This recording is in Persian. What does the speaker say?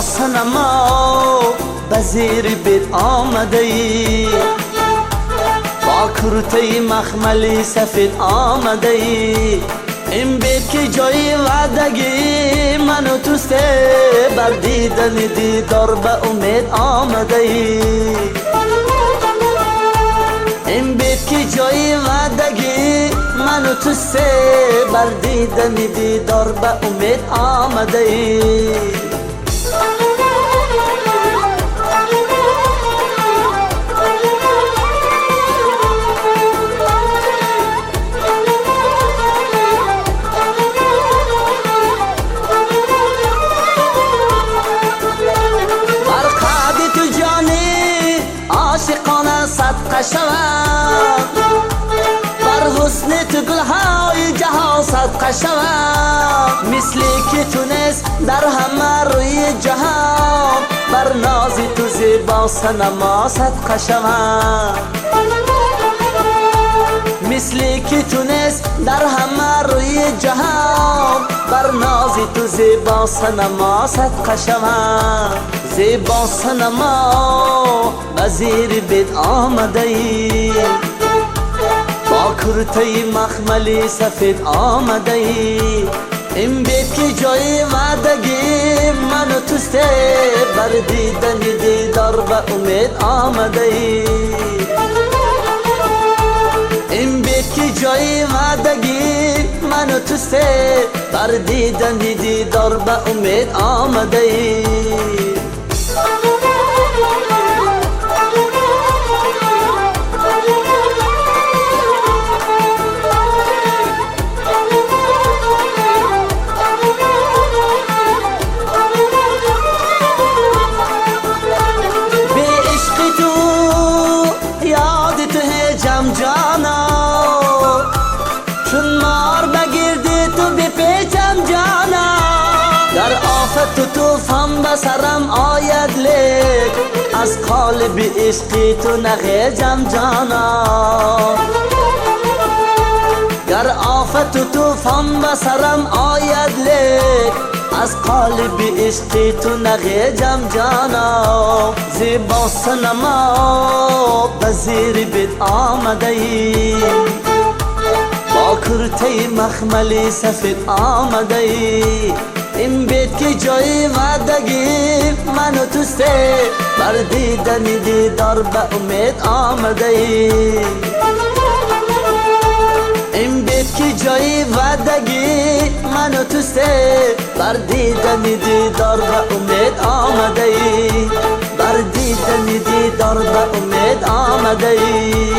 زیبا صنما به زیر بید آمده ای، با کرته مخملی سفید آمده ای. این بید که جای وعدگی من و توسته، بر دیدن دیدار به امید آمده ای. این بید که جای وعدگی من و توسته، بر دیدن دیدار به امید آمده ای. عاشقانه صدقه شوم، بر حسن تو گلهای جهان صدقه شوم. مثلی که تونست در همه روی جهان، بر ناز تو زیبا صنما صدقه شوم. مثلی که تونست در همه روی جهان، بر ناز تو زیبا صنما صدقه شوم. زیبا صنما به زیر بید آمده ای، با کرته مخملی سفید آمده ای. این بید که جای وعدگی من و توسته، بر دیدن دیدار به امید آمده ای. این بید که جای وعدگی من و توسته، بر دیدن دیدار به امید آمده ای. جانا چون مار بگیردی تو بپیچم جانا، در آفت و توفان به سرم آید لیک، از قالب عشقی تو نغیجم جانا. در آفت و توفان به سرم آید لیک، از قالب عشقی تو نغیجم جانا. زیبا صنما به زیر بید آمده ای، با کرته مخملی سفید آمده ای. این بید که جای وعدگی من و توسته، بر دیدن دیدار به امید آمده ای. این بید که جای وعدگی من و توسته، بر دیدن دیدار به امید آمده ای. بر دیدن دیدار به امید آمده ای.